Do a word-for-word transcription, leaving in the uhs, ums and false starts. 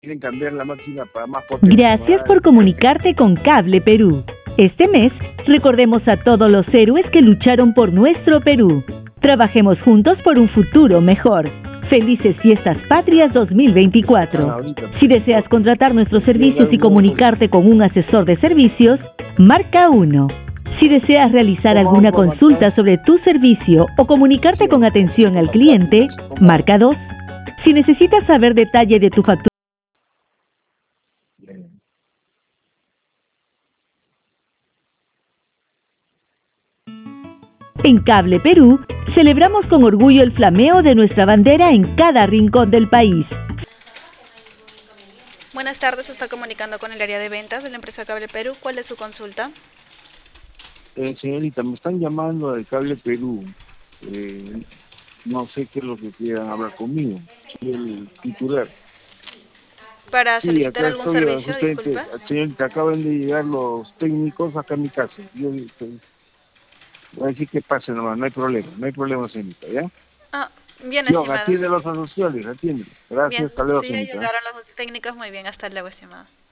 quieren cambiar la máquina para más potente. Gracias por comunicarte con Cable Perú. Este mes, recordemos a todos los héroes que lucharon por nuestro Perú. Trabajemos juntos por un futuro mejor. Felices Fiestas Patrias dos mil veinticuatro. Si deseas contratar nuestros servicios y comunicarte con un asesor de servicios, marca uno. Si deseas realizar alguna consulta sobre tu servicio o comunicarte con atención al cliente, marca dos. Si necesitas saber detalle de tu factura, en Cable Perú, celebramos con orgullo el flameo de nuestra bandera en cada rincón del país. Buenas tardes, se está comunicando con el área de ventas de la empresa Cable Perú. ¿Cuál es su consulta? Eh, señorita, me están llamando del Cable Perú. Eh, no sé qué es lo que quieran hablar conmigo. Soy el titular. ¿Para Sí, solicitar acá algún estoy, servicio? justamente, Disculpa. señorita, acaban de llegar los técnicos acá a mi casa. Yo estoy- voy a decir que pase nomás, no hay problema, no hay problema, señorita, ¿ya? Ah, bien, Yo, estimado. atiende los asociados, atiende. Bien, Gracias, hasta luego, sí, ya señorita. llegaron los técnicos. Muy bien, hasta luego, estimado.